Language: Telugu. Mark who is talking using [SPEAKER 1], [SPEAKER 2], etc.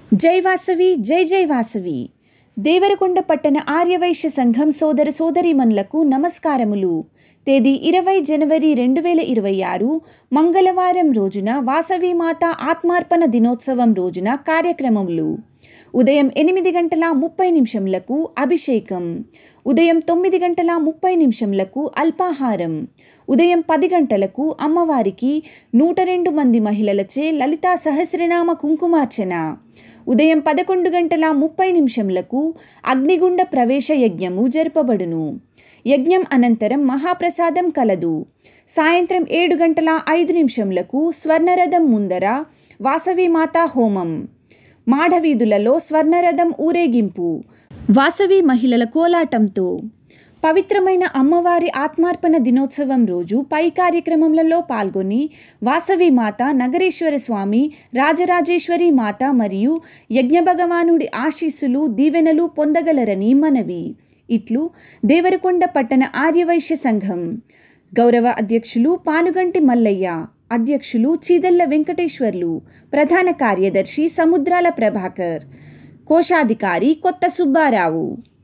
[SPEAKER 1] జై వాసవి జై జై వాసవి. దేవరకొండ పట్టణ ఆర్యవైశ్య సంఘం సోదర సోదరీమణులకు నమస్కారములు. తేదీ 20 జనవరి 2026 మంగళవారం రోజున వాసవి మాత ఆత్మార్పణ దినోత్సవం రోజున కార్యక్రమములు. ఉదయం 8:30 అభిషేకం, ఉదయం 9:30 అల్పాహారం, ఉదయం 10 గంటలకు అమ్మవారికి 102 మంది మహిళలచే లలితా సహస్రనామ కుంకుమార్చన, ఉదయం 11:30 అగ్నిగుండ ప్రవేశ యజ్ఞము జరపబడును. యజ్ఞం అనంతరం మహాప్రసాదం కలదు. సాయంత్రం 7:05 స్వర్ణరథం ముందర వాసవి మాతా హోమం, మాఢవీధులలో స్వర్ణరథం ఊరేగింపు, వాసవి మహిళల కోలాటంతో. పవిత్రమైన అమ్మవారి ఆత్మార్పణ దినోత్సవం రోజు పై కార్యక్రమములలో పాల్గొని వాసవి మాత, నగరేశ్వర స్వామి, రాజరాజేశ్వరి మాత మరియు యజ్ఞ భగవానుడి ఆశీస్సులు దీవెనలు పొందగలరని మనవి. ఇట్లు దేవరకొండ పట్టణ ఆర్యవైశ్య సంఘం గౌరవ అధ్యక్షులు పానుగంటి మల్లయ్య, అధ్యక్షులు చీదెళ్ల వెంకటేశ్వర్లు, ప్రధాన కార్యదర్శి సముద్రాల ప్రభాకర్, కోశాధికారి కొత్త సుబ్బారావు.